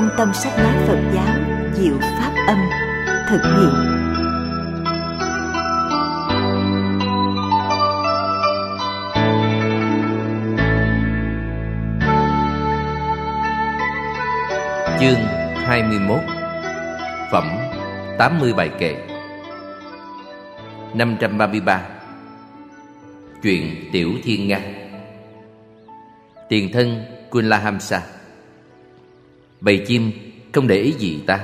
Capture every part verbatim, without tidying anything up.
Trung tâm sách nói Phật giáo Diệu Pháp Âm thực hiện. Chương hai mươi mốt. Phẩm tám mươi bài kệ. Năm trăm ba mươi ba. Chuyện Tiểu Thiên Nga. Tiền thân Kullahamsa. Bầy chim không để ý gì ta.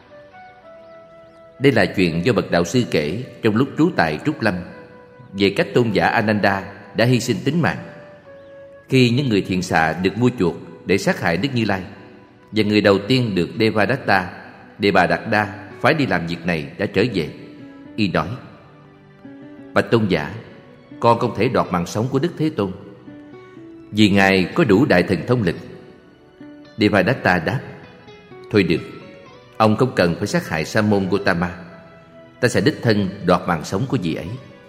Đây là chuyện do bậc đạo sư kể trong lúc trú tại Trúc Lâm về cách tôn giả Ananda đã hy sinh tính mạng khi những người thiện xạ được mua chuộc để sát hại Đức Như Lai, và người đầu tiên được Devadatta, Đề Bà Đạt Đa phái đi làm việc này đã trở về. Y nói: Bạch tôn giả, con không thể đoạt mạng sống của Đức Thế Tôn, vì Ngài có đủ đại thần thông lực. Devadatta đáp: Thôi được, ông không cần phải sát hại Sa môn Gotama, ta sẽ đích thân đoạt mạng sống của vị ấy.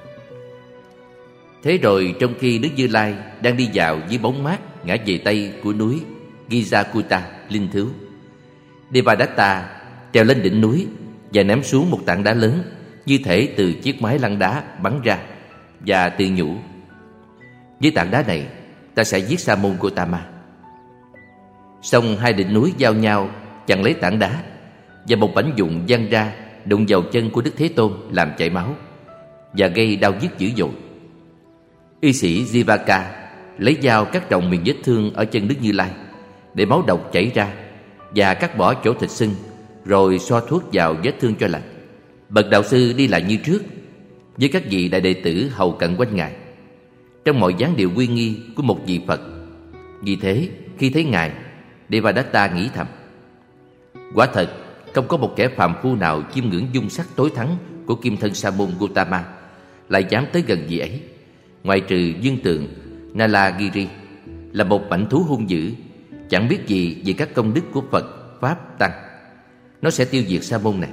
Thế rồi trong khi Đức Như Lai đang đi vào dưới bóng mát ngã về tây của núi Gijakuta linh thứu, Devadatta trèo lên đỉnh núi và ném xuống một tảng đá lớn như thể từ chiếc máy lăn đá bắn ra, và tự nhủ: Với tảng đá này ta sẽ giết Sa môn Gotama. Xong hai đỉnh núi giao nhau chặn lấy tảng đá, và một mảnh vụn văng ra đụng vào chân của Đức Thế Tôn làm chảy máu và gây đau nhức dữ dội. Y sĩ Jivaka lấy dao cắt rộng miệng vết thương ở chân Đức Như Lai để máu độc chảy ra, và cắt bỏ chỗ thịt sưng, rồi xoa thuốc vào vết thương cho lành. Bậc đạo sư đi lại như trước, với các vị đại đệ tử hầu cận quanh Ngài, trong mọi dáng điệu uy nghi của một vị Phật. Vì thế khi thấy Ngài, Devadatta nghĩ thầm: Quả thật không có một kẻ phàm phu nào chiêm ngưỡng dung sắc tối thắng của kim thân Sa môn Gotama lại dám tới gần vị ấy, ngoại trừ dương tượng Nalagiri là một mãnh thú hung dữ, chẳng biết gì về các công đức của Phật, Pháp, Tăng. Nó sẽ tiêu diệt Sa môn này.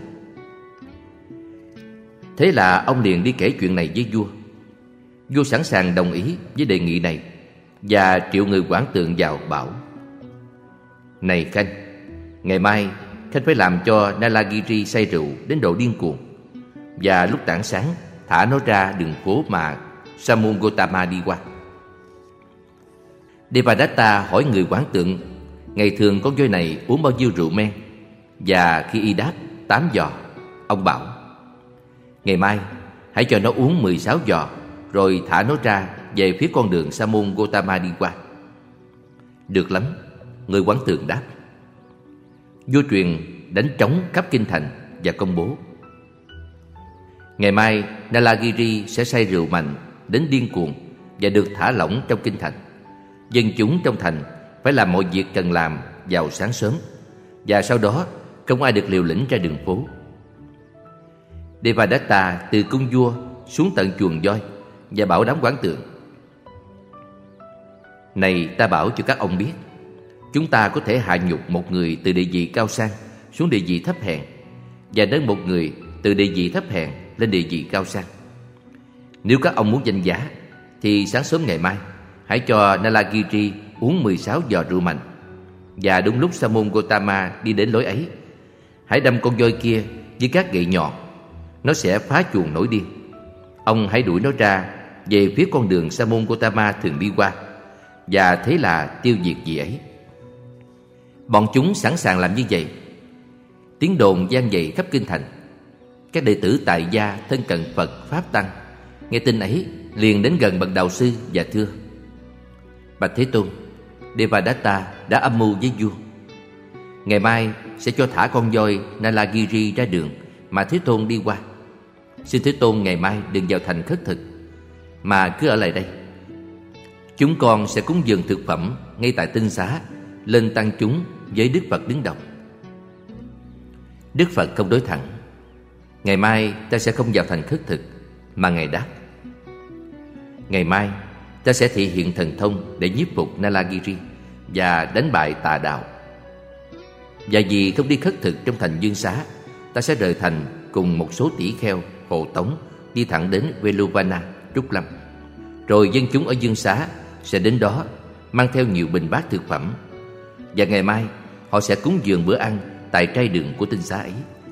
Thế là ông liền đi kể chuyện này với vua. Vua sẵn sàng đồng ý với đề nghị này, và triệu người quản tượng vào bảo: Này Khanh, ngày mai Khanh phải làm cho Nalagiri say rượu đến độ điên cuồng, và lúc tảng sáng thả nó ra đường phố mà Sa môn Gotama đi qua. Devadatta hỏi người quản tượng ngày thường con voi này uống bao nhiêu rượu men, và khi y đáp tám giò, ông bảo: Ngày mai hãy cho nó uống mười sáu giò, rồi thả nó ra về phía con đường Sa môn Gotama đi qua. Được lắm, người quản tượng đáp. Vua truyền đánh trống khắp kinh thành và công bố: Ngày mai Nalagiri sẽ say rượu mạnh đến điên cuồng và được thả lỏng trong kinh thành. Dân chúng trong thành phải làm mọi việc cần làm vào sáng sớm, và sau đó không ai được liều lĩnh ra đường phố. Devadatta từ cung vua xuống tận chuồng voi và bảo đám quản tượng: Này, ta bảo cho các ông biết, chúng ta có thể hạ nhục một người từ địa vị cao sang xuống địa vị thấp hèn, và nâng một người từ địa vị thấp hèn lên địa vị cao sang. Nếu các ông muốn danh giá, thì sáng sớm ngày mai hãy cho Nalagiri uống mười sáu giò rượu mạnh, và đúng lúc Sa môn Gotama đi đến lối ấy, hãy đâm con voi kia với các gậy nhọn. Nó sẽ phá chuồng nổi điên. Ông hãy đuổi nó ra về phía con đường Sa môn Gotama thường đi qua, và thế là tiêu diệt vị ấy. Bọn chúng sẵn sàng làm như vậy. Tiếng đồn vang dậy khắp kinh thành. Các đệ tử tại gia thân cận Phật, Pháp, Tăng nghe tin ấy liền đến gần bậc đạo sư và thưa: Bạch Thế Tôn, Devadatta đã âm mưu với vua. Ngày mai sẽ cho thả con voi Nalagiri ra đường mà Thế Tôn đi qua. Xin Thế Tôn ngày mai đừng vào thành khất thực, mà cứ ở lại đây. Chúng con sẽ cúng dường thực phẩm ngay tại tinh xá lên tăng chúng với Đức Phật đứng đầu. Đức Phật không đối thẳng: Ngày mai ta sẽ không vào thành khất thực, mà Ngài đáp: Ngày mai ta sẽ thị hiện thần thông để nhiếp phục Nalagiri và đánh bại tà đạo. Và vì không đi khất thực trong thành Dương Xá, ta sẽ rời thành cùng một số tỷ kheo, hộ tống đi thẳng đến Veluvana, Trúc Lâm. Rồi dân chúng ở Dương Xá sẽ đến đó mang theo nhiều bình bát thực phẩm. Và ngày mai họ sẽ cúng dường bữa ăn tại trai đường của tinh xá ấy.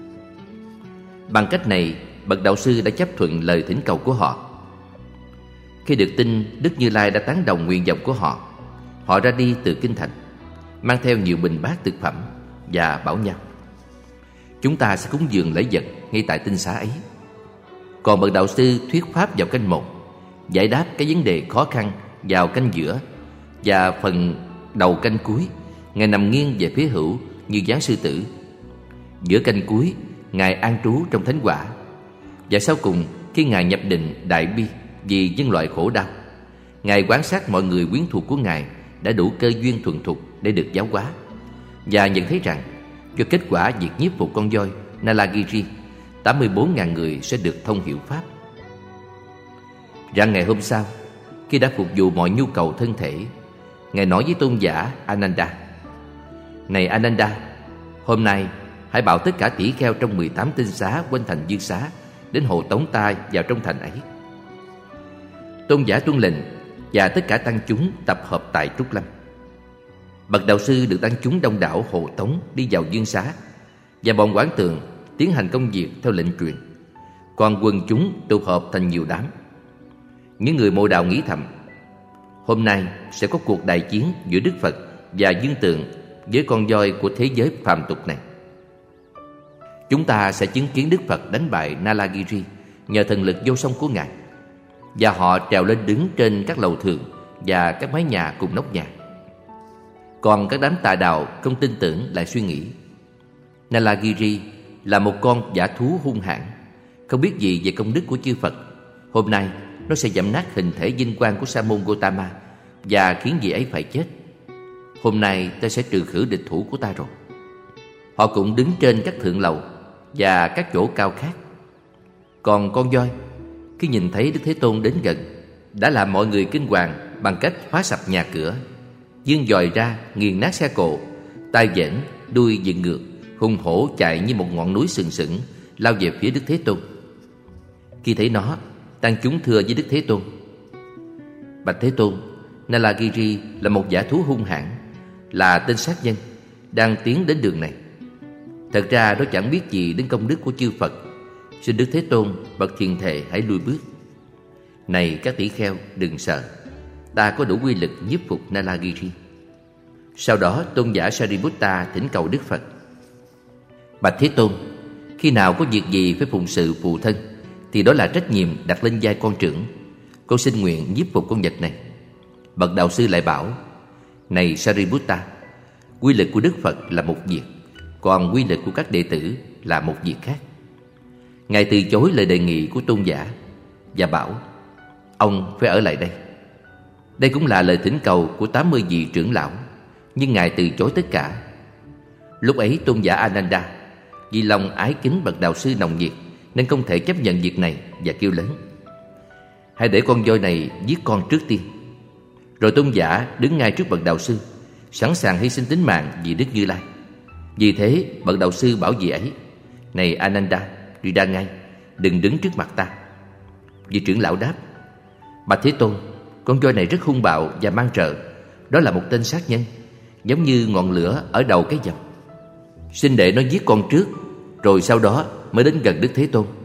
Bằng cách này, bậc đạo sư đã chấp thuận lời thỉnh cầu của họ. Khi được tin Đức Như Lai đã tán đồng nguyện vọng của họ, họ ra đi từ kinh thành, mang theo nhiều bình bát thực phẩm và bảo nhau: chúng ta sẽ cúng dường lễ vật ngay tại tinh xá ấy. Còn bậc đạo sư thuyết pháp vào canh một, giải đáp cái vấn đề khó khăn vào canh giữa, và phần đầu canh cuối, Ngài nằm nghiêng về phía hữu như dáng sư tử. Giữa canh cuối, Ngài an trú trong thánh quả. Và sau cùng, khi Ngài nhập định đại bi vì nhân loại khổ đau, Ngài quan sát mọi người quyến thuộc của Ngài đã đủ cơ duyên thuần thục để được giáo hóa, và nhận thấy rằng cho kết quả việc nhiếp phục con voi Nalagiri, tám mươi bốn nghìn người sẽ được thông hiểu pháp. Rằng ngày hôm sau, khi đã phục vụ mọi nhu cầu thân thể, Ngài nói với tôn giả Ananda: này Ananda, hôm nay hãy bảo tất cả tỷ kheo trong mười tám tinh xá quanh thành Dương Xá đến hộ tống ta vào trong thành ấy. Tôn giả tuân lệnh, và tất cả tăng chúng tập hợp tại Trúc Lâm. Bậc đạo sư được tăng chúng đông đảo hộ tống đi vào Dương Xá, và bọn quản tượng tiến hành công việc theo lệnh truyền. Còn quần chúng tụ họp thành nhiều đám. Những người mộ đạo nghĩ thầm: hôm nay sẽ có cuộc đại chiến giữa Đức Phật và Dương Tượng với con voi của thế giới phàm tục này. Chúng ta sẽ chứng kiến Đức Phật đánh bại Nalagiri nhờ thần lực vô song của Ngài, và họ trèo lên đứng trên các lầu thượng và các mái nhà cùng nóc nhà. Còn các đám tà đạo không tin tưởng lại suy nghĩ: Nalagiri là một con dã thú hung hãn, không biết gì về công đức của chư Phật. Hôm nay nó sẽ dẫm nát hình thể vinh quang của Sa môn Gotama và khiến vị ấy phải chết. Hôm nay ta sẽ trừ khử địch thủ của ta rồi. Họ cũng đứng trên các thượng lầu và các chỗ cao khác. Còn con voi, khi nhìn thấy Đức Thế Tôn đến gần, đã làm mọi người kinh hoàng bằng cách phá sập nhà cửa, giương dòi ra nghiền nát xe cộ, tai vẽn, đuôi dựng ngược, hùng hổ chạy như một ngọn núi sừng sững lao về phía Đức Thế Tôn. Khi thấy nó, tăng chúng thưa với Đức Thế Tôn: bạch Thế Tôn, Nalagiri là một dã thú hung hãn, là tên sát nhân, đang tiến đến đường này. Thật ra nó chẳng biết gì đến công đức của chư Phật. Xin Đức Thế Tôn bậc thiền thệ hãy lui bước. Này các tỷ kheo, đừng sợ, ta có đủ quy lực nhiếp phục Nalagiri. Sau đó tôn giả Sariputta thỉnh cầu Đức Phật: bạch Thế Tôn, khi nào có việc gì phải phụng sự phụ thân thì đó là trách nhiệm đặt lên vai con trưởng. Con xin nguyện nhiếp phục con vật này. Bậc đạo sư lại bảo: này Sariputta, quy lực của Đức Phật là một việc, còn quy lực của các đệ tử là một việc khác. Ngài từ chối lời đề nghị của tôn giả và bảo: ông phải ở lại đây. Đây cũng là lời thỉnh cầu của tám mươi vị trưởng lão, nhưng Ngài từ chối tất cả. Lúc ấy tôn giả Ananda vì lòng ái kính bậc đạo sư nồng nhiệt nên không thể chấp nhận việc này, và kêu lớn: hãy để con voi này giết con trước tiên. Rồi tôn giả đứng ngay trước bậc đạo sư, sẵn sàng hy sinh tính mạng vì Đức Như Lai. Vì thế bậc đạo sư bảo vị ấy: này Ananda, đi ra ngay, đừng đứng trước mặt ta. Vị trưởng lão đáp: bạch Thế Tôn, con voi này rất hung bạo và mang trợ. Đó là một tên sát nhân, giống như ngọn lửa ở đầu cái dòng. Xin để nó giết con trước, rồi sau đó mới đến gần Đức Thế Tôn.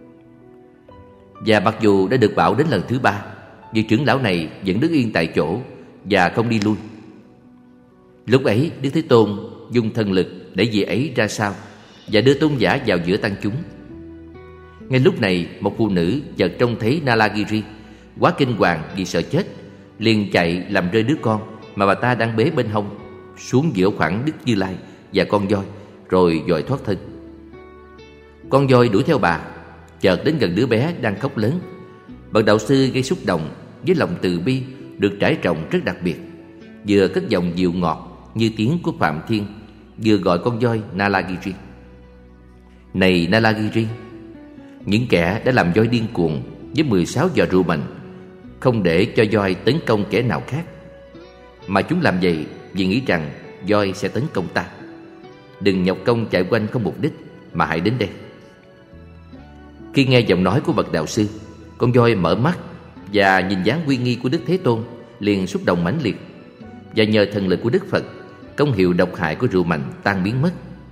Và mặc dù đã được bảo đến lần thứ ba, vị trưởng lão này vẫn đứng yên tại chỗ và không đi lui. Lúc ấy Đức Thế Tôn dùng thần lực để vị ấy ra sau và đưa tôn giả vào giữa tăng chúng. Ngay lúc này, một phụ nữ chợt trông thấy Nalagiri, quá kinh hoàng vì sợ chết, liền chạy làm rơi đứa con mà bà ta đang bế bên hông xuống giữa khoảng Đức Như Lai và con voi, rồi vội thoát thân. Con voi đuổi theo bà, chợt đến gần đứa bé đang khóc lớn. Bậc đạo sư gây xúc động với lòng từ bi được trải rộng rất đặc biệt, vừa cất giọng dịu ngọt như tiếng của Phạm Thiên, vừa gọi con voi Nalagiri. Này Nalagiri, những kẻ đã làm voi điên cuồng với mười sáu giò rượu mạnh, không để cho voi tấn công kẻ nào khác, mà chúng làm vậy vì nghĩ rằng voi sẽ tấn công ta. Đừng nhọc công chạy quanh không mục đích, mà hãy đến đây. Khi nghe giọng nói của bậc đạo sư, con voi mở mắt và nhìn dáng uy nghi của Đức Thế Tôn, liền xúc động mãnh liệt, và nhờ thần lực của Đức Phật, công hiệu độc hại của rượu mạnh tan biến mất.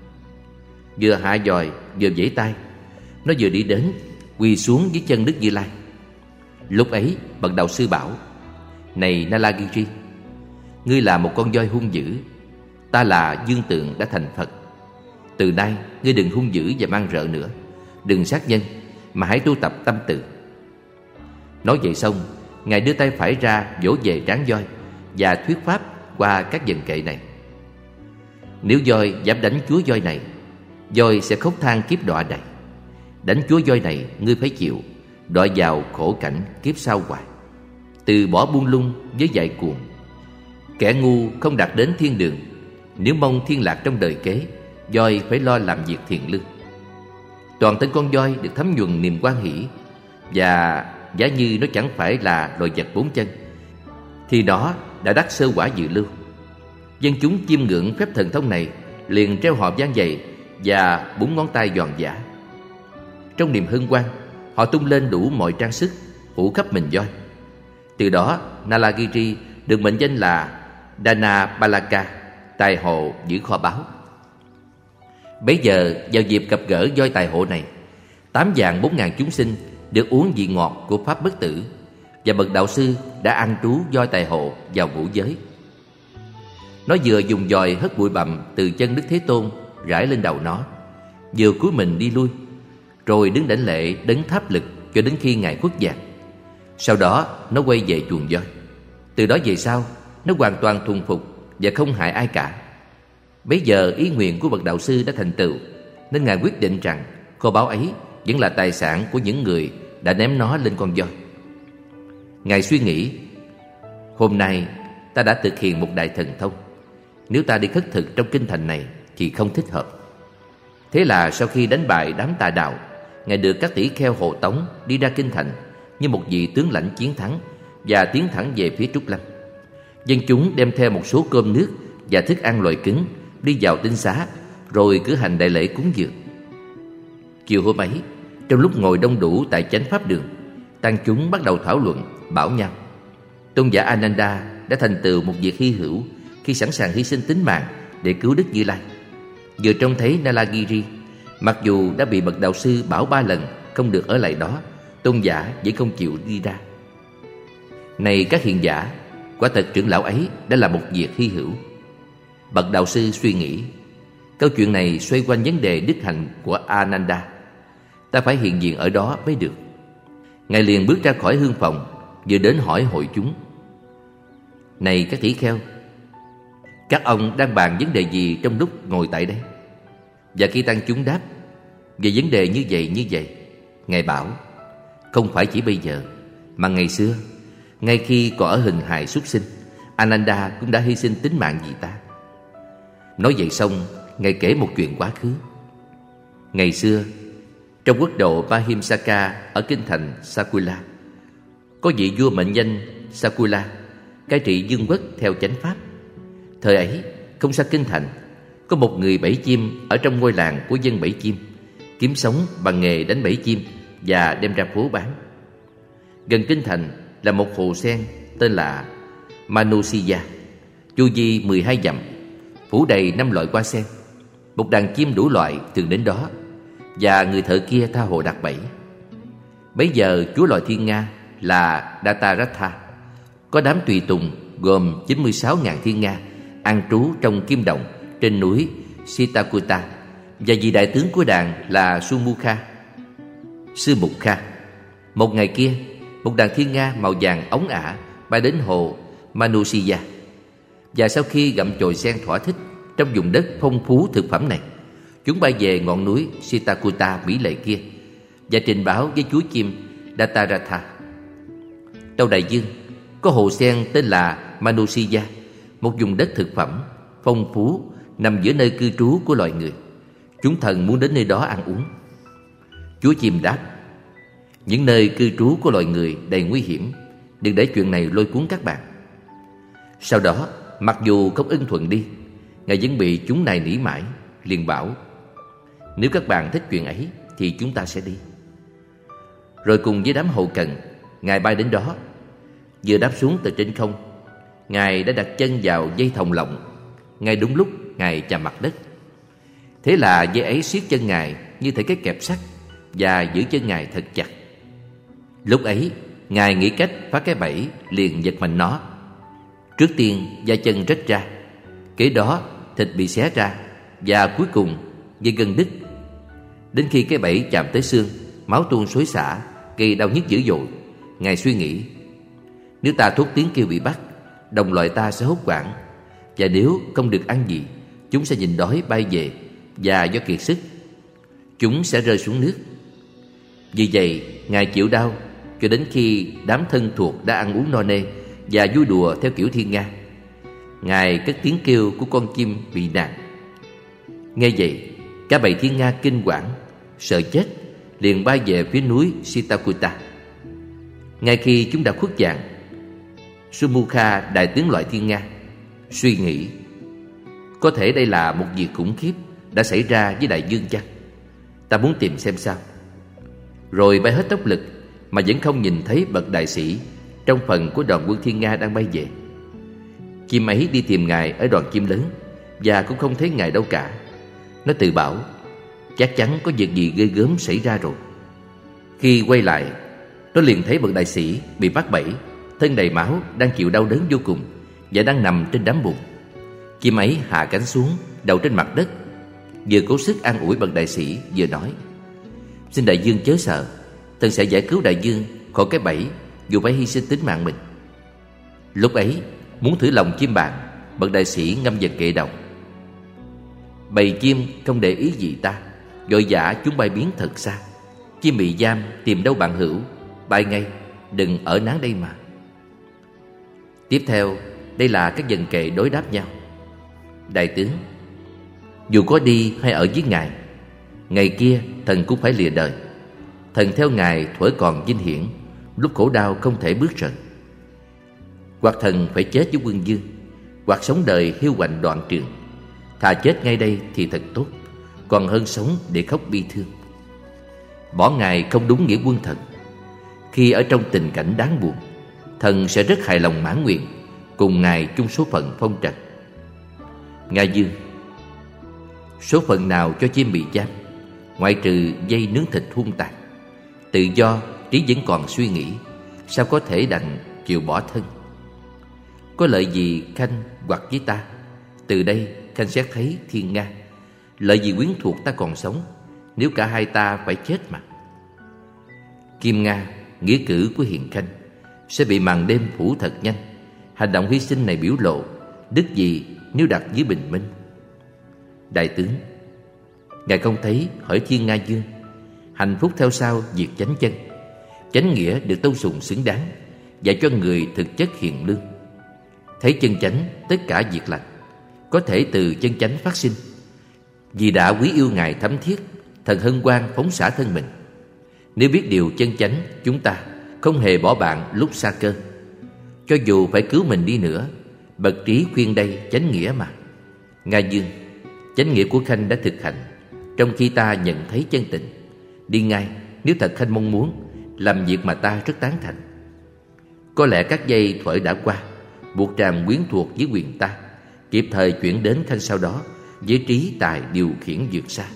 Vừa hạ dòi vừa vẫy tay, nó vừa đi đến quỳ xuống dưới chân Đức Như Lai. Lúc ấy bậc đạo sư bảo: Này Nalagiri, ngươi là một con voi hung dữ, ta là Dương Tượng đã thành Phật. Từ nay ngươi đừng hung dữ và mang rợ nữa, đừng sát nhân, mà hãy tu tập tâm từ. Nói vậy xong, Ngài đưa tay phải ra vỗ về trán voi và thuyết pháp qua các dần kệ này. Nếu voi dám đánh chúa voi này, voi sẽ khóc than kiếp đọa đầy. Đánh chúa voi này ngươi phải chịu, đọa vào khổ cảnh kiếp sau hoài. Từ bỏ buông lung với dại cuồng, kẻ ngu không đạt đến thiên đường. Nếu mong thiên lạc trong đời kế, voi phải lo làm việc thiện lương. Toàn thân con voi được thấm nhuần niềm hoan hỷ, và giả như nó chẳng phải là loài vật bốn chân, thì nó đã đắc sơ quả dự lưu. Dân chúng chiêm ngưỡng phép thần thông này liền treo họ vang dày và búng ngón tay giòn giã. Trong niềm hân hoan, họ tung lên đủ mọi trang sức phủ khắp mình voi. Từ đó Nalagiri được mệnh danh là Dana Balaka, tài hộ giữ kho báu. Bấy giờ vào dịp gặp gỡ voi tài hộ này, tám vạn bốn ngàn chúng sinh được uống vị ngọt của pháp bất tử, và bậc đạo sư đã an trú voi tài hộ vào ngũ giới. Nó vừa dùng dòi hất bụi bặm từ chân Đức Thế Tôn rải lên đầu nó, vừa cúi mình đi lui, rồi đứng đảnh lễ đấng tháp lực cho đến khi Ngài khuất dạng. Sau đó nó quay về chuồng voi. Từ đó về sau, nó hoàn toàn thuần phục và không hại ai cả. Bấy giờ ý nguyện của bậc đạo sư đã thành tựu, nên Ngài quyết định rằng kho báu ấy vẫn là tài sản của những người đã ném nó lên con voi. Ngài suy nghĩ: hôm nay ta đã thực hiện một đại thần thông, nếu ta đi khất thực trong kinh thành này thì không thích hợp. Thế là sau khi đánh bại đám tà đạo, Ngài được các tỷ kheo hộ tống đi ra kinh thành như một vị tướng lãnh chiến thắng, và tiến thẳng về phía Trúc Lâm. Dân chúng đem theo một số cơm nước và thức ăn loại cứng đi vào tinh xá, rồi cử hành đại lễ cúng dường. Chiều hôm ấy, trong lúc ngồi đông đủ tại chánh pháp đường, tăng chúng bắt đầu thảo luận, bảo nhau: tôn giả Ananda đã thành tựu một việc hy hữu khi sẵn sàng hy sinh tính mạng để cứu Đức Như Lai. Vừa trông thấy Nalagiri, mặc dù đã bị bậc đạo sư bảo ba lần không được ở lại đó, tôn giả vẫn không chịu đi ra. Này các hiền giả, quả thật trưởng lão ấy đã là một việc hy hữu. Bậc đạo sư suy nghĩ, câu chuyện này xoay quanh vấn đề đức hạnh của Ananda, ta phải hiện diện ở đó mới được. Ngài liền bước ra khỏi hương phòng, vừa đến hỏi hội chúng: này các tỷ kheo, các ông đang bàn vấn đề gì trong lúc ngồi tại đây? Và khi tăng chúng đáp: về vấn đề như vậy như vậy, Ngài bảo: không phải chỉ bây giờ, mà ngày xưa, ngay khi còn ở hình hài súc sinh, Ananda cũng đã hy sinh tính mạng vì ta. Nói vậy xong, Ngài kể một chuyện quá khứ. Ngày xưa, trong quốc độ Mahimsaka ở kinh thành Sakula, có vị vua mệnh danh Sakula, cai trị vương quốc theo chánh pháp. Thời ấy, không xa kinh thành, có một người bẫy chim ở trong ngôi làng của dân bẫy chim, kiếm sống bằng nghề đánh bẫy chim và đem ra phố bán. Gần kinh thành là một hồ sen tên là Manusiya, chu vi mười hai dặm, phủ đầy năm loại hoa sen. Một đàn chim đủ loại thường đến đó, và người thợ kia tha hồ đặt bẫy. Bấy giờ chúa loài thiên nga là Dataratha có đám tùy tùng gồm chín mươi sáu ngàn thiên nga an trú trong kim đồng trên núi Sitakuta, và vị đại tướng của đàn là Sumukha, Sư Mục Kha. Một ngày kia, một đàn thiên nga màu vàng óng ả bay đến hồ Manusiya, và sau khi gặm chồi sen thỏa thích trong vùng đất phong phú thực phẩm này, chúng bay về ngọn núi Sitakuta mỹ lệ kia và trình báo với chúa chim Dataratha: tâu đại dương, có hồ sen tên là Manusiya, một vùng đất thực phẩm phong phú nằm giữa nơi cư trú của loài người. Chúng thần muốn đến nơi đó ăn uống. Chúa chim đáp: những nơi cư trú của loài người đầy nguy hiểm, đừng để chuyện này lôi cuốn các bạn. Sau đó, mặc dù không ưng thuận đi, Ngài vẫn bị chúng này nỉ mãi, liền bảo: nếu các bạn thích chuyện ấy thì chúng ta sẽ đi. Rồi cùng với đám hậu cần, Ngài bay đến đó. Vừa đáp xuống từ trên không, Ngài đã đặt chân vào dây thòng lọng, ngay đúng lúc Ngài chạm mặt đất. Thế là dây ấy siết chân Ngài như thể cái kẹp sắt và giữ chân Ngài thật chặt. Lúc ấy Ngài nghĩ cách phá cái bẫy, liền giật mạnh nó. Trước tiên da chân rách ra, kế đó thịt bị xé ra, và cuối cùng dây gân đứt. Đến khi cái bẫy chạm tới xương, máu tuôn xối xả, gây đau nhức dữ dội. Ngài suy nghĩ, nếu ta thốt tiếng kêu bị bắt, đồng loại ta sẽ hốt hoảng, và nếu không được ăn gì, chúng sẽ nhìn đói bay về, và do kiệt sức, chúng sẽ rơi xuống nước. Vì vậy Ngài chịu đau cho đến khi đám thân thuộc đã ăn uống no nê và vui đùa theo kiểu thiên nga. Ngài cất tiếng kêu của con chim bị nạn. Nghe vậy, cả bầy thiên nga kinh quản, sợ chết, liền bay về phía núi Sitakuta. Ngay khi chúng đã khuất dạng, Sumukha, đại tướng loại thiên nga, suy nghĩ, có thể đây là một việc khủng khiếp đã xảy ra với đại dương chăng? Ta muốn tìm xem sao. Rồi bay hết tốc lực mà vẫn không nhìn thấy bậc đại sĩ trong phần của đoàn quân thiên nga đang bay về. Chim ấy đi tìm Ngài ở đoàn chim lớn, và cũng không thấy Ngài đâu cả. Nó tự bảo, chắc chắn có việc gì ghê gớm xảy ra rồi. Khi quay lại, nó liền thấy bậc đại sĩ bị bắt bẫy, thân đầy máu, đang chịu đau đớn vô cùng, và đang nằm trên đám bùn. Chim ấy hạ cánh xuống, đầu trên mặt đất, vừa cố sức an ủi bậc đại sĩ, vừa nói, xin đại dương chớ sợ, thần sẽ giải cứu đại dương khỏi cái bẫy, dù phải hy sinh tính mạng mình. Lúc ấy, muốn thử lòng chim bạn, bậc đại sĩ ngâm vào kệ đồng. Bầy chim không để ý gì ta, vội vã chúng bay biến thật xa. Chim bị giam tìm đâu bạn hữu, bay ngay, đừng ở nán đây mà. Tiếp theo, đây là các dần kệ đối đáp nhau. Đại tướng, dù có đi hay ở với Ngài, ngày kia thần cũng phải lìa đời. Thần theo Ngài thuở còn vinh hiển, lúc khổ đau không thể bước rời. Hoặc thần phải chết với quân vương, hoặc sống đời hiu quạnh đoạn trường. Thà chết ngay đây thì thật tốt, còn hơn sống để khóc bi thương. Bỏ Ngài không đúng nghĩa quân thần. Khi ở trong tình cảnh đáng buồn, thần sẽ rất hài lòng mãn nguyện, cùng Ngài chung số phận phong trần. Nga Dương, số phận nào cho chim bị giam, ngoại trừ dây nướng thịt hung tàn. Tự do, trí vẫn còn suy nghĩ, sao có thể đành chịu bỏ thân. Có lợi gì Khanh hoặc với ta, từ đây Khanh sẽ thấy thiên nga. Lợi gì quyến thuộc ta còn sống, nếu cả hai ta phải chết mà. Kim Nga, nghĩa cử của Hiền Khanh, sẽ bị màn đêm phủ thật nhanh. Hành động hy sinh này biểu lộ đức gì nếu đặt dưới bình minh. Đại tướng, Ngài không thấy hỏi thiên Nga Dương, hạnh phúc theo sau việc chánh chân. Chánh nghĩa được tôn sùng xứng đáng, dạy cho người thực chất hiền lương. Thấy chân chánh, tất cả việc lành có thể từ chân chánh phát sinh. Vì đã quý yêu Ngài thấm thiết, thần hân hoan phóng xả thân mình. Nếu biết điều chân chánh, chúng ta không hề bỏ bạn lúc xa cơ. Cho dù phải cứu mình đi nữa, bậc trí khuyên đây chánh nghĩa mà. Nga Dương, chánh nghĩa của Khanh đã thực hành, trong khi ta nhận thấy chân tình. Đi ngay nếu thật Khanh mong muốn, làm việc mà ta rất tán thành. Có lẽ các giây thuở đã qua, buộc tràm quyến thuộc với quyền ta, kịp thời chuyển đến Khanh sau đó, với trí tài điều khiển vượt xa.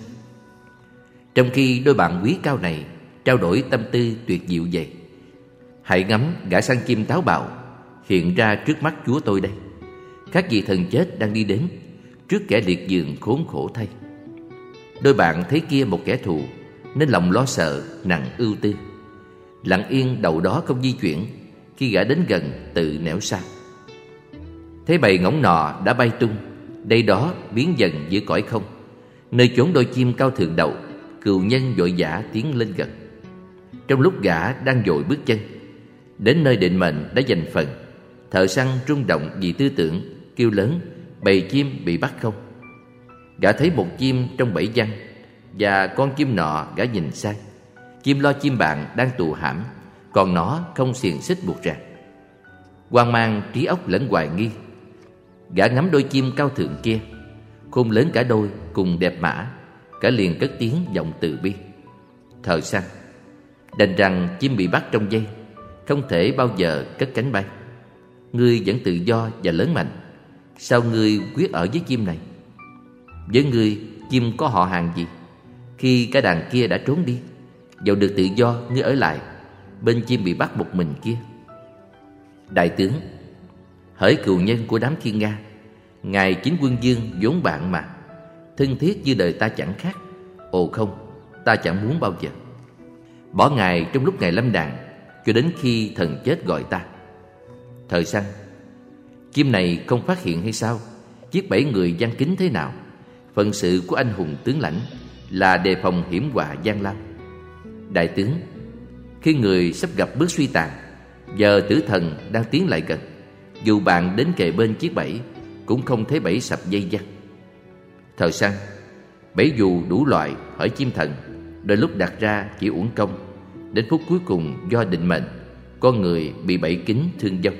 Trong khi đôi bạn quý cao này trao đổi tâm tư tuyệt diệu vậy, hãy ngắm gã săn chim táo bạo hiện ra trước mắt chúa tôi đây, khác gì thần chết đang đi đến trước kẻ liệt giường khốn khổ thay. Đôi bạn thấy kia một kẻ thù, nên lòng lo sợ nặng ưu tư, lặng yên đầu đó không di chuyển. Khi gã đến gần tự nẻo xa, thấy bầy ngỗng nọ đã bay tung đây đó biến dần giữa cõi không, nơi chốn đôi chim cao thượng đậu. Cừu nhân vội vã tiến lên gần. Trong lúc gã đang vội bước chân đến nơi định mệnh đã dành phần, thợ săn rung động vì tư tưởng, kêu lớn bầy chim bị bắt không. Gã thấy một chim trong bẫy giăng, và con chim nọ gã nhìn sang. Chim lo chim bạn đang tù hãm, còn nó không xiềng xích buộc ràng. Hoang mang trí óc lẫn hoài nghi, gã ngắm đôi chim cao thượng kia, khôn lớn cả đôi cùng đẹp mã. Cả liền cất tiếng giọng từ bi: thợ săn, đành rằng chim bị bắt trong dây không thể bao giờ cất cánh bay. Ngươi vẫn tự do và lớn mạnh, sao ngươi quyết ở với chim này? Với ngươi, chim có họ hàng gì? Khi cả đàn kia đã trốn đi, dẫu được tự do, ngươi ở lại bên chim bị bắt một mình kia. Đại tướng: hỡi cừu nhân của đám Thiên Nga, ngài Chính Quân Vương vốn bạn mà, thân thiết như đời ta chẳng khác. Ồ không, ta chẳng muốn bao giờ bỏ ngài trong lúc ngài lâm đàn, cho đến khi thần chết gọi ta. Thời Săn: chim này không phát hiện hay sao? Chiếc bẫy người gian kính thế nào? Phận sự của anh hùng tướng lãnh là đề phòng hiểm họa gian lao. Đại tướng: khi người sắp gặp bước suy tàn, giờ tử thần đang tiến lại gần, dù bạn đến kề bên chiếc bẫy cũng không thấy bẫy sập dây dăng. Thời Săn: bẫy dù đủ loại, hỡi chim thần, đôi lúc đặt ra chỉ uổng công, đến phút cuối cùng do định mệnh, con người bị bẫy kín thương vong.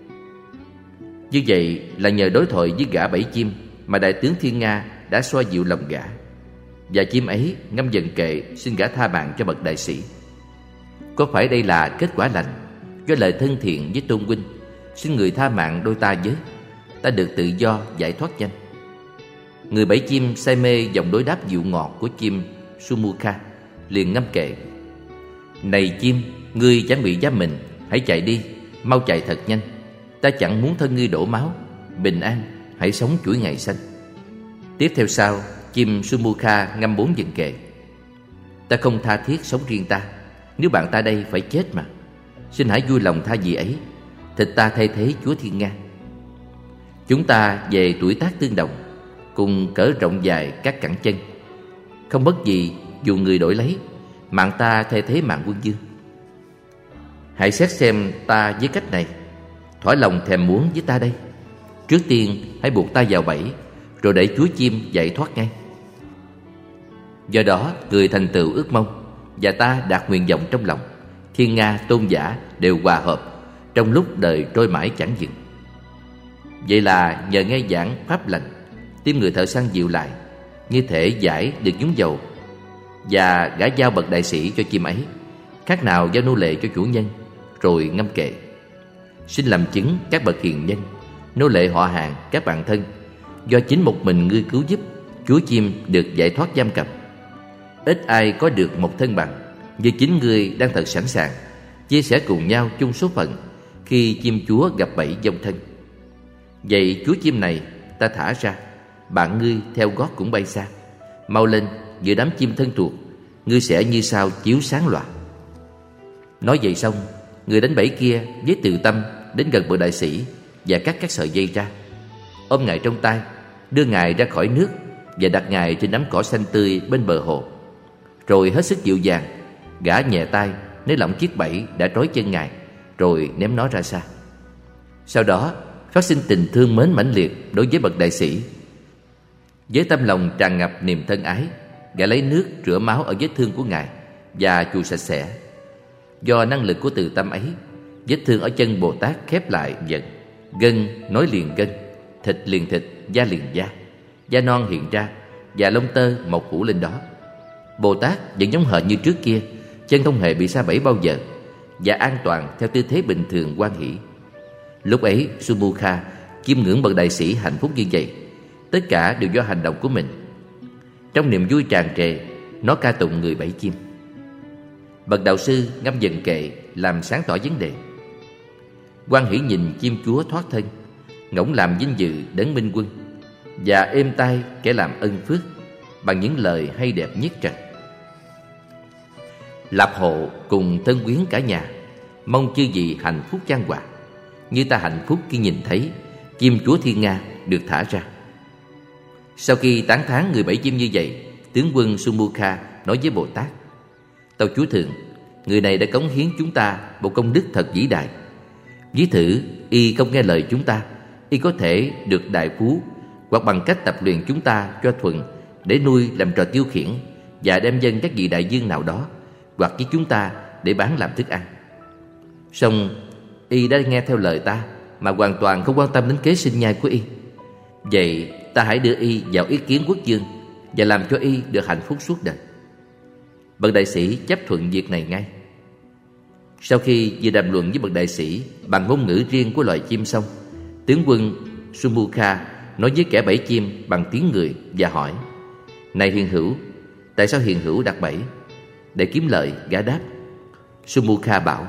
Như vậy là nhờ đối thoại với gã bẫy chim mà đại tướng Thiên Nga đã xoa dịu lòng gã, và chim ấy ngâm dần kệ xin gã tha mạng cho bậc đại sĩ. Có phải đây là kết quả lành do lời thân thiện với tôn huynh? Xin người tha mạng đôi ta với, ta được tự do giải thoát nhanh. Người bẫy chim say mê giọng đối đáp dịu ngọt của chim Sumukha, liền ngâm kệ: này chim, ngươi chẳng bị giam mình, hãy chạy đi, mau chạy thật nhanh. Ta chẳng muốn thân ngươi đổ máu, bình an, hãy sống chuỗi ngày xanh. Tiếp theo sau, chim Sumukha ngâm bốn vần kệ: ta không tha thiết sống riêng ta, nếu bạn ta đây phải chết mà. Xin hãy vui lòng tha gì ấy, thịt ta thay thế chúa Thiên Nga. Chúng ta về tuổi tác tương đồng, cùng cỡ rộng dài các cẳng chân, không mất gì dù người đổi lấy, mạng ta thay thế mạng Quân Vương. Hãy xét xem ta với cách này, thỏa lòng thèm muốn với ta đây. Trước tiên hãy buộc ta vào bẫy, rồi để chúa chim giải thoát ngay. Do đó người thành tựu ước mong, và ta đạt nguyện vọng trong lòng, Thiên Nga tôn giả đều hòa hợp, trong lúc đời trôi mãi chẳng dừng. Vậy là nhờ nghe giảng pháp lành, tim người thợ săn dịu lại, như thể giải được nhúng dầu, và gã giao bậc đại sĩ cho chim ấy, khác nào giao nô lệ cho chủ nhân, rồi ngâm kệ: xin làm chứng các bậc hiền nhân, nô lệ họ hàng, các bạn thân, do chính một mình ngươi cứu giúp, chúa chim được giải thoát giam cầm. Ít ai có được một thân bằng, như chính ngươi đang thật sẵn sàng chia sẻ cùng nhau chung số phận khi chim chúa gặp bẫy vong thân. Vậy chúa chim này ta thả ra, bạn ngươi theo gót cũng bay xa. Mau lên, giữa đám chim thân thuộc, ngươi sẽ như sao chiếu sáng loà. Nói vậy xong, người đánh bẫy kia với từ tâm đến gần bậc đại sĩ và cắt các sợi dây ra, ôm ngài trong tay, đưa ngài ra khỏi nước và đặt ngài trên đám cỏ xanh tươi bên bờ hồ. Rồi hết sức dịu dàng, gã nhẹ tay nới lỏng chiếc bẫy đã trói chân ngài, rồi ném nó ra xa. Sau đó phát sinh tình thương mến mãnh liệt đối với bậc đại sĩ. Với tâm lòng tràn ngập niềm thân ái, gã lấy nước rửa máu ở vết thương của ngài và chùi sạch sẽ. Do năng lực của từ tâm ấy, vết thương ở chân Bồ Tát khép lại dần, gân nối liền gân, thịt liền thịt, da liền da, da non hiện ra và lông tơ mọc phủ lên đó. Bồ Tát vẫn giống hệt như trước kia, chân không hề bị sa bẫy bao giờ, và an toàn theo tư thế bình thường hoan hỷ. Lúc ấy Sumukha chiêm ngưỡng bậc đại sĩ hạnh phúc như vậy, tất cả đều do hành động của mình. Trong niềm vui tràn trề, nó ca tụng người bẫy chim. Bậc đạo sư ngâm dần kệ làm sáng tỏ vấn đề. Hoan hỷ nhìn chim chúa thoát thân, ngỗng làm vinh dự đấng minh quân, và êm tai kẻ làm ân phước bằng những lời hay đẹp nhất trần. Lập hộ cùng thân quyến cả nhà, mong chư vị hạnh phúc chan hòa, như ta hạnh phúc khi nhìn thấy chim chúa Thiên Nga được thả ra. Sau khi tán thán người bẫy chim như vậy, tướng quân Sumukha nói với Bồ Tát: tâu chúa thượng, người này đã cống hiến chúng ta một công đức thật vĩ đại. Ví thử y không nghe lời chúng ta, y có thể được đại phú, hoặc bằng cách tập luyện chúng ta cho thuần để nuôi làm trò tiêu khiển, và đem dân các vị đại dương nào đó, hoặc với chúng ta để bán làm thức ăn. Song y đã nghe theo lời ta mà hoàn toàn không quan tâm đến kế sinh nhai của y. Vậy ta hãy đưa y vào ý kiến quốc vương và làm cho y được hạnh phúc suốt đời. Bậc đại sĩ chấp thuận việc này ngay. Sau khi vừa đàm luận với bậc đại sĩ bằng ngôn ngữ riêng của loài chim xong, tướng quân Sumukha nói với kẻ bẫy chim bằng tiếng người và hỏi: "Này hiền hữu, tại sao hiền hữu đặt bẫy?" Để kiếm lợi, gã đáp. Sumukha bảo: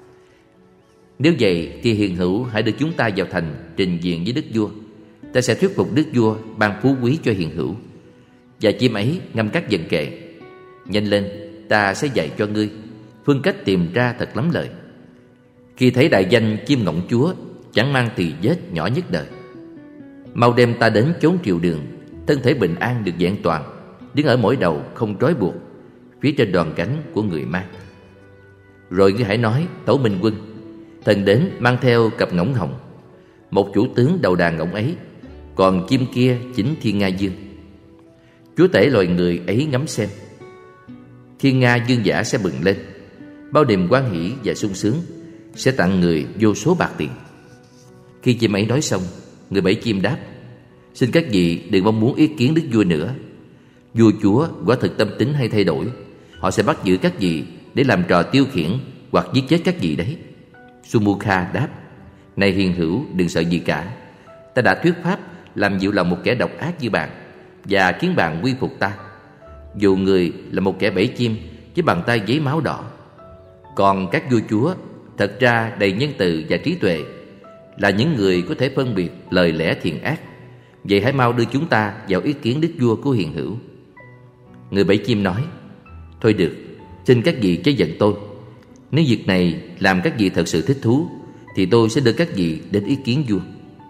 "Nếu vậy thì hiền hữu hãy đưa chúng ta vào thành trình diện với đức vua. Ta sẽ thuyết phục đức vua ban phú quý cho hiền hữu." Và chim ấy ngâm các vần kệ: "Nhanh lên, ta sẽ dạy cho ngươi phương cách tìm ra thật lắm lời. Khi thấy đại danh chim ngỗng chúa, chẳng mang tỳ vết nhỏ nhất đời. Mau đem ta đến chốn triều đường, thân thể bình an được vẹn toàn, đứng ở mỗi đầu không trói buộc, phía trên đòn gánh của người mang. Rồi ngươi hãy nói: Tấu Minh Quân, thần đến mang theo cặp ngỗng hồng. Một chủ tướng đầu đàn ngỗng ấy, còn chim kia chính Thiên Nga Dương. Chúa tể loài người ấy ngắm xem, Thiên Nga Dương giả sẽ bừng lên, bao niềm hoan hỷ và sung sướng, sẽ tặng người vô số bạc tiền." Khi chim ấy nói xong, người bẫy chim đáp: "Xin các vị đừng mong muốn ý kiến đức vua nữa. Vua chúa quả thực tâm tính hay thay đổi, họ sẽ bắt giữ các vị để làm trò tiêu khiển hoặc giết chết các vị đấy." Sumukha đáp: "Này hiền hữu, đừng sợ gì cả. Ta đã thuyết pháp làm dịu lòng một kẻ độc ác như bạn, và khiến bạn quy phục ta, dù người là một kẻ bẫy chim với bàn tay giấy máu đỏ. Còn các vua chúa thật ra đầy nhân từ và trí tuệ, là những người có thể phân biệt lời lẽ thiện ác. Vậy hãy mau đưa chúng ta vào ý kiến đức vua của hiền hữu." Người bẫy chim nói: "Thôi được, xin các vị chớ giận tôi. Nếu việc này làm các vị thật sự thích thú, thì tôi sẽ đưa các vị đến ý kiến vua."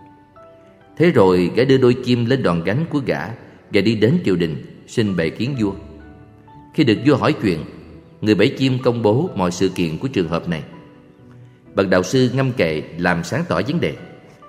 Thế rồi gã đưa đôi chim lên đòn gánh của gã và đi đến triều đình xin bệ kiến vua. Khi được vua hỏi chuyện, người bẫy chim công bố mọi sự kiện của trường hợp này. Bậc đạo sư ngâm kệ làm sáng tỏ vấn đề.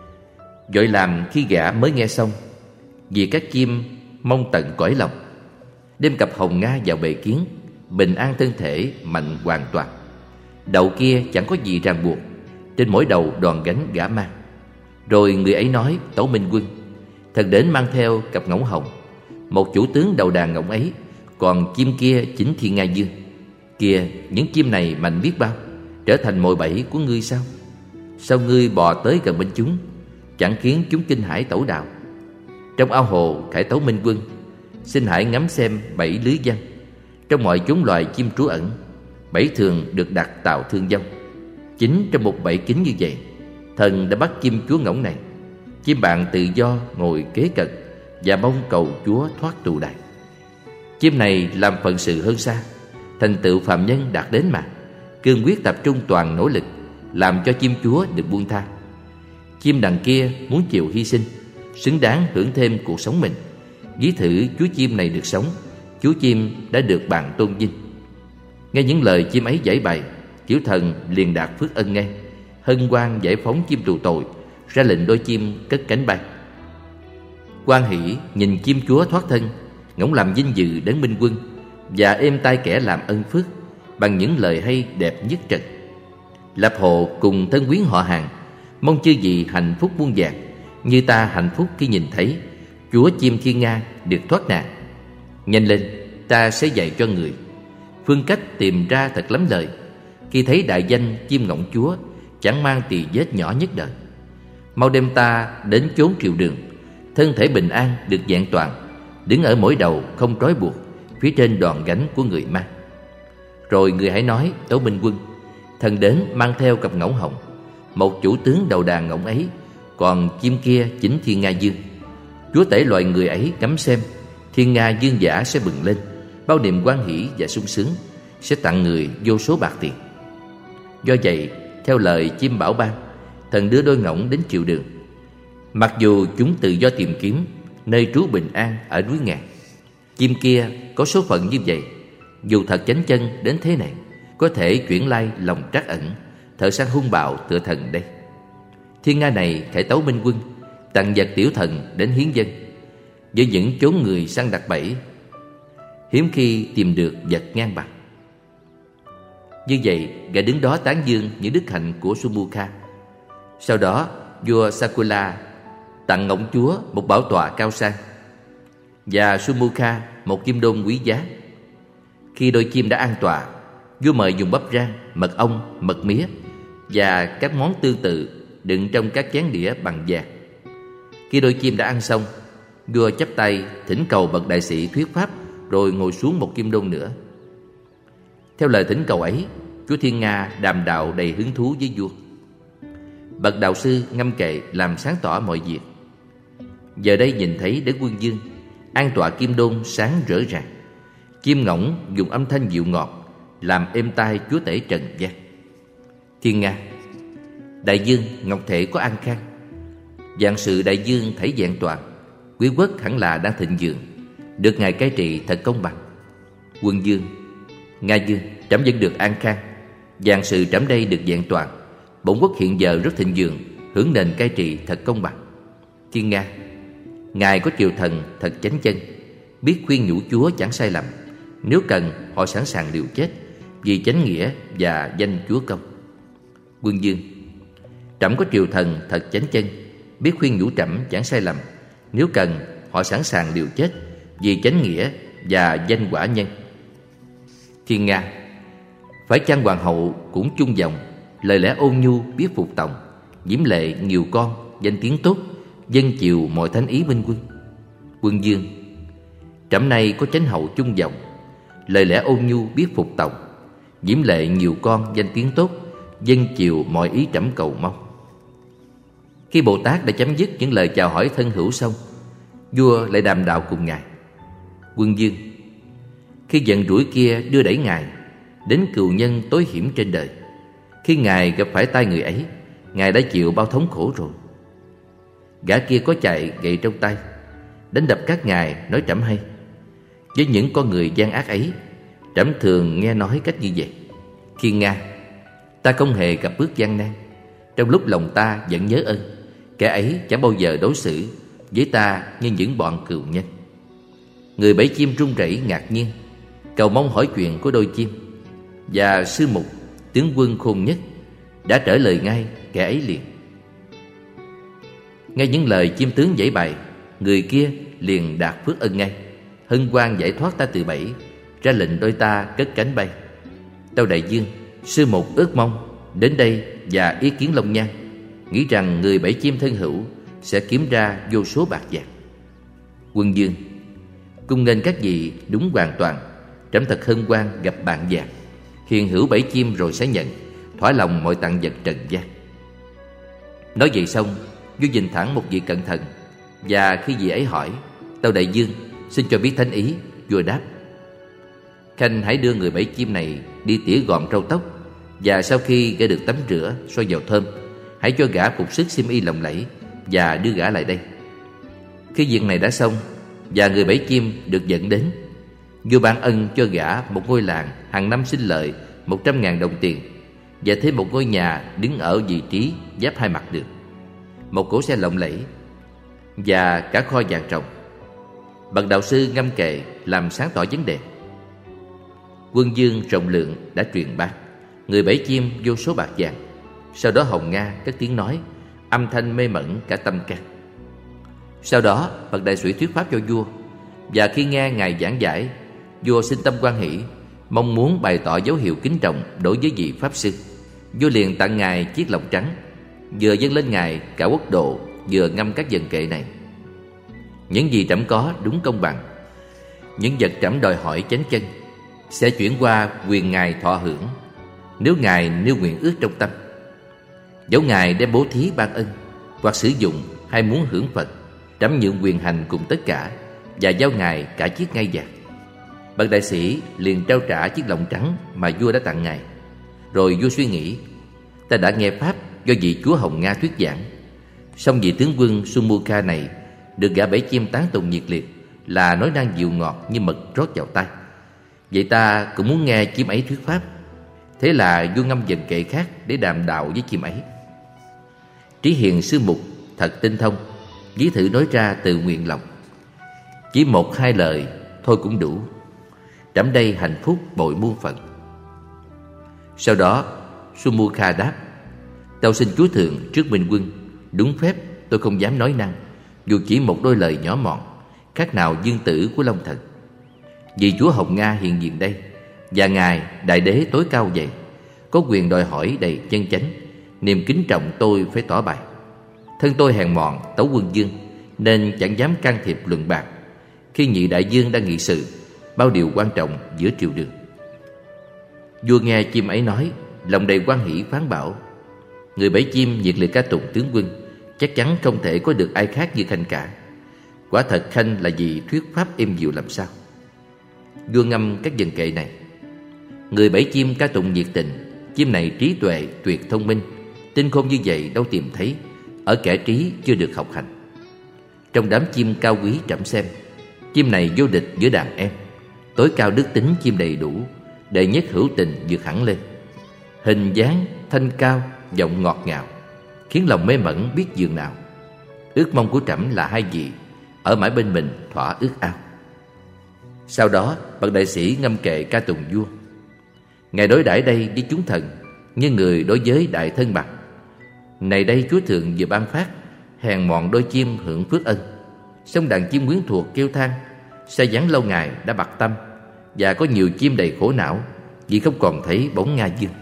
Vội làm khi gã mới nghe xong, vì các chim mong tận cõi lòng, đem cặp hồng nga vào bệ kiến, bình an thân thể, mạnh hoàn toàn. Đầu kia chẳng có gì ràng buộc, trên mỗi đầu đòn gánh gã mang. Rồi người ấy nói: Tấu Minh Quân, thần đến mang theo cặp ngỗng hồng. Một chủ tướng đầu đàn ngỗng ấy, còn chim kia chính Thiên Nga Dương. Kìa, những chim này mạnh biết bao, trở thành mồi bẫy của ngươi sao? Sao ngươi bò tới gần bên chúng, chẳng khiến chúng kinh hãi tẩu đạo? Trong ao hồ khải tấu Minh Quân, xin hãy ngắm xem bẫy lưới văn. Trong mọi chốn loài chim trú ẩn, bẫy thường được đặt tạo thương vong. Chính trong một bẫy kín như vậy, thần đã bắt chim chúa ngỗng này. Chim bạn tự do ngồi kế cận và mong cầu chúa thoát tù đày. Chim này làm phận sự hơn xa, thành tựu phàm nhân đạt đến mà, cương quyết tập trung toàn nỗ lực làm cho chim chúa được buông tha. Chim đằng kia muốn chịu hy sinh, xứng đáng hưởng thêm cuộc sống mình. Ví thử chú chim này được sống, chú chim đã được bạn tôn vinh. Nghe những lời chim ấy giải bày, tiểu thần liền đạt phước ân ngay, hân hoan giải phóng chim tù tội, ra lệnh đôi chim cất cánh bay. Hoan hỷ nhìn chim chúa thoát thân, ngỗng làm vinh dự đến Minh Quân, và êm tai kẻ làm ân phước bằng những lời hay đẹp nhất trần. Lập hộ cùng thân quyến họ hàng, mong chư vị hạnh phúc muôn vàn, như ta hạnh phúc khi nhìn thấy chúa chim Thiên Nga được thoát nạn. Nhanh lên, ta sẽ dạy cho người phương cách tìm ra thật lắm lời. Khi thấy đại danh chim ngỗng chúa, chẳng mang tỳ vết nhỏ nhất đời. Mau đem ta đến chốn triều đường, thân thể bình an được vẹn toàn, đứng ở mỗi đầu không trói buộc, phía trên đòn gánh của người mang. Rồi người hãy nói: Tấu Minh Quân, thần đến mang theo cặp ngỗng hồng. Một chủ tướng đầu đàn ngỗng ấy, còn chim kia chính Thiên Nga Dương. Chúa tể loài người ấy ngắm xem, Thiên Nga Dương giả sẽ bừng lên, bao niềm hoan hỷ và sung sướng, sẽ tặng người vô số bạc tiền. Do vậy, theo lời chim bảo ban, thần đưa đôi ngỗng đến triều đường. Mặc dù chúng tự do tìm kiếm nơi trú bình an ở núi ngàn, chim kia có số phận như vậy, dù thật chánh chân đến thế này, có thể chuyển lai lòng trắc ẩn, thợ săn hung bạo tựa thần đây. Thiên Nga này khải tấu Minh Quân, tặng vật tiểu thần đến hiến dân. Với những chốn người săn đặt bẫy, hiếm khi tìm được vật ngang bằng. Như vậy, gã đứng đó tán dương những đức hạnh của Sumukha. Sau đó, vua Sakula tặng ngỗng chúa một bảo tọa cao sang, và Sumukha một kim đôn quý giá. Khi đôi chim đã an tọa, vua mời dùng bắp rang, mật ong, mật mía và các món tương tự đựng trong các chén đĩa bằng vàng. Khi đôi chim đã ăn xong, vua chắp tay thỉnh cầu bậc đại sĩ thuyết pháp, rồi ngồi xuống một kim đôn nữa. Theo lời thỉnh cầu ấy, chúa Thiên Nga đàm đạo đầy hứng thú với vua. Bậc đạo sư ngâm kệ làm sáng tỏ mọi việc. Giờ đây nhìn thấy Đế Quân Vương an tọa kim đôn sáng rỡ ràng, chim ngỗng dùng âm thanh dịu ngọt làm êm tai chúa tể trần gian. Thiên Nga: Đại vương ngọc thể có an khang, vạn sự đại vương thấy vẹn toàn, quý quốc hẳn là đang thịnh vượng, được ngài cai trị thật công bằng. Quân Vương: Nga vương, trẫm vẫn được an khang, vạn sự trẫm đây được vẹn toàn, bổn quốc hiện giờ rất thịnh vượng, hưởng nền cai trị thật công bằng. Thiên Nga: Ngài có triều thần thật chánh chân, biết khuyên nhủ chúa chẳng sai lầm, nếu cần họ sẵn sàng liều chết vì chánh nghĩa và danh chúa công. Quân Vương: Trẫm có triều thần thật chánh chân, biết khuyên nhủ trẫm chẳng sai lầm, nếu cần họ sẵn sàng liều chết vì chánh nghĩa và danh quả nhân. Thiên Nga: Phải chăng hoàng hậu cũng chung dòng, lời lẽ ôn nhu biết phục tòng, diễm lệ nhiều con, danh tiếng tốt, dân chiều mọi thánh ý minh quân. Quân Vương: Trẫm nay có chánh hậu chung dòng, lời lẽ ôn nhu biết phục tòng, diễm lệ nhiều con, danh tiếng tốt, dân chiều mọi ý trẫm cầu mong. Khi Bồ Tát đã chấm dứt những lời chào hỏi thân hữu xong, vua lại đàm đạo cùng ngài. Quân Vương: Khi giận rủi kia đưa đẩy ngài đến cừu nhân tối hiểm trên đời, khi ngài gặp phải tay người ấy, ngài đã chịu bao thống khổ rồi. Gã kia có chạy gậy trong tay, đánh đập các ngài nói trẫm hay. Với những con người gian ác ấy, trẫm thường nghe nói cách như vậy. Thiên Nga: Ta không hề gặp bước gian nan, trong lúc lòng ta vẫn nhớ ơn, kẻ ấy chẳng bao giờ đối xử với ta như những bọn cừu nhân. Người bẫy chim run rẩy ngạc nhiên, cầu mong hỏi chuyện của đôi chim, và sư mục tướng quân khôn nhất đã trả lời ngay kẻ ấy liền. Nghe những lời chim tướng giảng bày, người kia liền đạt phước ân ngay, hân hoan giải thoát ta từ bẫy, ra lệnh đôi ta cất cánh bay. Tâu đại vương, sư mục ước mong đến đây và ý kiến Long Nhan, nghĩ rằng người bẫy chim thân hữu sẽ kiếm ra vô số bạc vàng. Quân Vương: Cung nghênh các vị đúng hoàn toàn, trẫm thật hân hoan gặp bạn vàng. Hiền hữu bẫy chim rồi sẽ nhận, thỏa lòng mọi tặng vật trần gian. Nói vậy xong, vua nhìn thẳng một vị cẩn thận, và khi vị ấy hỏi: Tâu đại vương, xin cho biết thánh ý. Vua đáp: Khanh hãy đưa người bẫy chim này đi tỉa gọn râu tóc, và sau khi gã được tắm rửa xoa dầu thơm, hãy cho gã phục sức xiêm y lộng lẫy và đưa gã lại đây. Khi việc này đã xong và người bẫy chim được dẫn đến, vua ban ân cho gã một ngôi làng hàng năm sinh lợi một trăm ngàn đồng tiền, và thêm một ngôi nhà đứng ở vị trí giáp hai mặt đường, một cỗ xe lộng lẫy và cả kho vàng ròng. Bậc đạo sư ngâm kệ làm sáng tỏ vấn đề. Quân Vương rộng lượng đã truyền ban người bẫy chim vô số bạc vàng. Sau đó Hồng Nga cất tiếng nói, âm thanh mê mẩn cả tâm can. Sau đó bậc đại sĩ thuyết pháp cho vua, và khi nghe ngài giảng giải, vua sinh tâm hoan hỷ, mong muốn bày tỏ dấu hiệu kính trọng đối với vị pháp sư. Vua liền tặng ngài chiếc lọng trắng, vừa dâng lên ngài cả quốc độ, vừa ngâm các vần kệ này: Những gì trẫm có đúng công bằng, những vật trẫm đòi hỏi chánh chân, sẽ chuyển qua quyền ngài thọ hưởng, nếu ngài nêu nguyện ước trong tâm. Dẫu ngài đem bố thí ban ân, hoặc sử dụng hay muốn hưởng Phật, trẫm nhượng quyền hành cùng tất cả, và giao ngài cả chiếc ngai vàng. Bậc đại sĩ liền trao trả chiếc lọng trắng mà vua đã tặng ngài. Rồi vua suy nghĩ, ta đã nghe pháp do vị chúa Hồng Nga thuyết giảng, song vị tướng quân Sumukha này được gã bẫy chim tán tụng nhiệt liệt, là nói năng dịu ngọt như mật rót vào tai. Vậy ta cũng muốn nghe chim ấy thuyết pháp. Thế là vua ngâm vần kệ khác để đàm đạo với chim ấy. Trí hiền sư mục thật tinh thông, ví thử nói ra từ nguyện lòng. Chỉ một hai lời thôi cũng đủ, trẫm đây hạnh phúc bội muôn phần. Sau đó Sumukha đáp, tâu xin chúa thượng trước minh quân, đúng phép tôi không dám nói năng, dù chỉ một đôi lời nhỏ mọn, khác nào dương tử của Long Thần. Vì chúa Hồng Nga hiện diện đây, và ngài đại đế tối cao vậy, có quyền đòi hỏi đầy chân chánh, niềm kính trọng tôi phải tỏ bày. Thân tôi hèn mọn tấu quân vương, nên chẳng dám can thiệp luận bạc khi nhị đại vương đang nghị sự bao điều quan trọng giữa triều đường. Vua nghe chim ấy nói, lòng đầy hoan hỷ phán bảo: người bẫy chim nhiệt liệt ca tụng tướng quân, chắc chắn không thể có được ai khác như Khanh cả. Quả thật Khanh là vì thuyết pháp êm dịu làm sao. Vua ngâm các vần kệ này: người bẫy chim ca tụng nhiệt tình, chim này trí tuệ tuyệt thông minh, tinh khôn như vậy đâu tìm thấy ở kẻ trí chưa được học hành. Trong đám chim cao quý trẫm xem, chim này vô địch giữa đàn em, tối cao đức tính chim đầy đủ, đệ nhất hữu tình vượt hẳn lên. Hình dáng thanh cao, giọng ngọt ngào, khiến lòng mê mẩn biết dường nào. Ước mong của trẫm là hai vị ở mãi bên mình thỏa ước ao. Sau đó bậc đại sĩ ngâm kệ ca tụng vua: ngài đối đãi đây với chúng thần như người đối với đại thân bằng. Này đây chúa thượng vừa ban phát, hèn mọn đôi chim hưởng phước ân. Song đàn chim quyến thuộc kêu than, sa vắng lâu ngày đã bặt tâm, và có nhiều chim đầy khổ não vì không còn thấy bóng Nga Dương.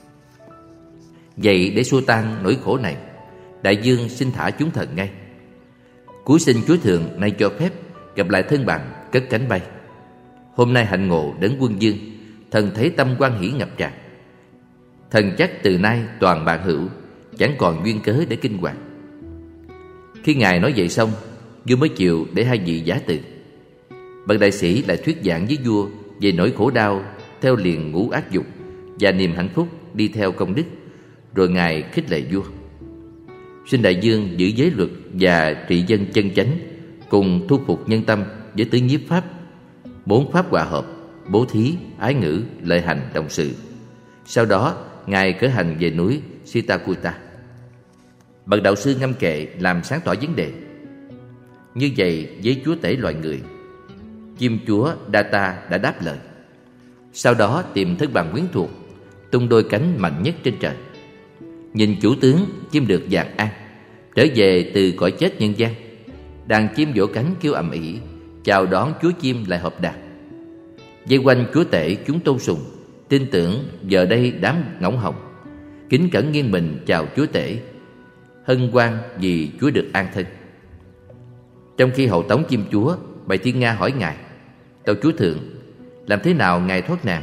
Vậy để xua tan nỗi khổ này, đại vương xin thả chúng thần ngay. Cúi xin chúa thượng nay cho phép gặp lại thân bằng cất cánh bay. Hôm nay hạnh ngộ đấng quân vương, thần thấy tâm hoan hỷ ngập tràn. Thần chắc từ nay toàn bạn hữu, chẳng còn duyên cớ để kinh hoàng. Khi ngài nói vậy xong, vua mới chịu để hai vị giả từ. Bậc đại sĩ lại thuyết giảng với vua về nỗi khổ đau theo liền ngũ ác dục và niềm hạnh phúc đi theo công đức. Rồi ngài khích lệ vua: xin đại vương giữ giới luật và trị dân chân chánh, cùng thu phục nhân tâm với tứ nhiếp pháp, bốn pháp hòa hợp, bố thí, ái ngữ, lợi hành, đồng sự. Sau đó ngài khởi hành về núi Sitakuta. Bậc đạo sư ngâm kệ làm sáng tỏ vấn đề. Như vậy với chúa tể loài người, chim chúa Data đã đáp lời. Sau đó tìm thân bằng quyến thuộc, tung đôi cánh mạnh nhất trên trời. Nhìn chủ tướng chim được vàng an, trở về từ cõi chết nhân gian. Đàn chim vỗ cánh kêu ầm ĩ, chào đón chúa chim lại hợp đàn. Vây quanh chúa tể chúng tôn sùng, tin tưởng giờ đây đám ngỗng hồng kính cẩn nghiêng mình chào chúa tể, hân hoan vì chúa được an thân. Trong khi hậu tống chim chúa, bầy thiên nga hỏi ngài: tâu chúa thượng, làm thế nào ngài thoát nạn?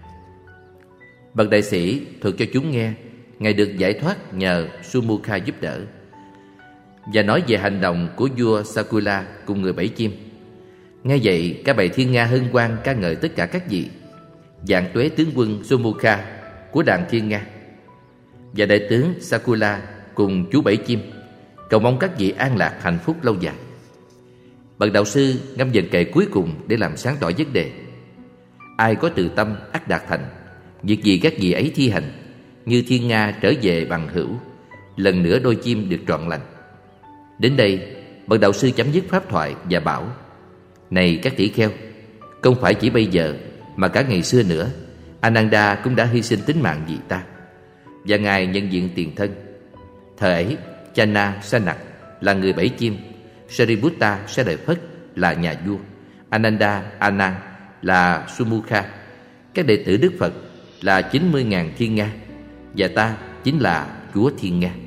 Bậc đại sĩ thuật cho chúng nghe ngài được giải thoát nhờ Sumukha giúp đỡ, và nói về hành động của vua Sakula cùng người bẫy chim. Nghe vậy, các bầy thiên nga hân hoan ca ngợi tất cả các vị, vạn tuế tướng quân Sumukha của đàn thiên nga và đại tướng Sakula cùng chú bẫy chim, cầu mong các vị an lạc hạnh phúc lâu dài. Bậc đạo sư ngâm vần kệ cuối cùng để làm sáng tỏ vấn đề: ai có từ tâm ắt đạt thành, việc gì các vị ấy thi hành, như thiên nga trở về bằng hữu, lần nữa đôi chim được trọn lành. Đến đây, bậc đạo sư chấm dứt pháp thoại và bảo: này các tỷ kheo, không phải chỉ bây giờ mà cả ngày xưa nữa, Ananda cũng đã hy sinh tính mạng vì ta, và ngài nhận diện tiền thân. Thời ấy, Channa Sanak là người bẫy chim, Sariputta Sa Đời Phất là nhà vua, Ananda Anand là Sumukha, các đệ tử Đức Phật là chín mươi nghìn thiên nga, và ta chính là chúa thiên nga.